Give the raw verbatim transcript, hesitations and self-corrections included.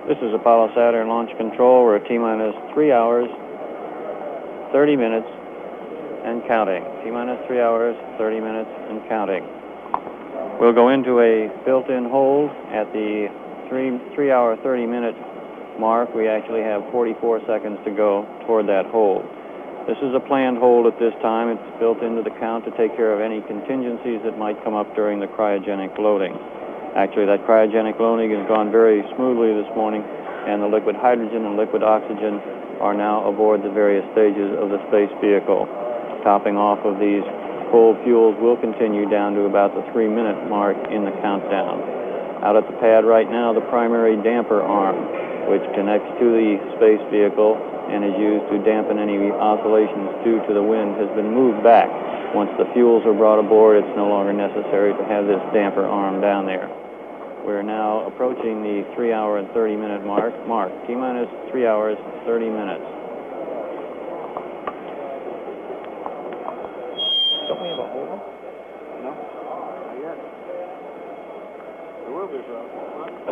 This is Apollo Saturn Launch Control. We're at T-minus three hours, thirty minutes, and counting. T-minus three hours, thirty minutes, and counting. We'll go into a built-in hold at the three, three hour, thirty minute mark. We actually have forty-four seconds to go toward that hold. This is a planned hold at this time. It's built into the count to take care of any contingencies that might come up during the cryogenic loading. Actually, that cryogenic loading has gone very smoothly this morning, and the liquid hydrogen and liquid oxygen are now aboard the various stages of the space vehicle. Topping off of these full fuels will continue down to about the three-minute mark in the countdown. Out at the pad right now, the primary damper arm, which connects to the space vehicle and is used to dampen any oscillations due to the wind, has been moved back. Once the fuels are brought aboard, it's no longer necessary to have this damper arm down there. We're now approaching the three hour and thirty minute mark. Mark, T-minus three hours, thirty minutes. Don't we have a hold? No. Not yet. There will be, bro.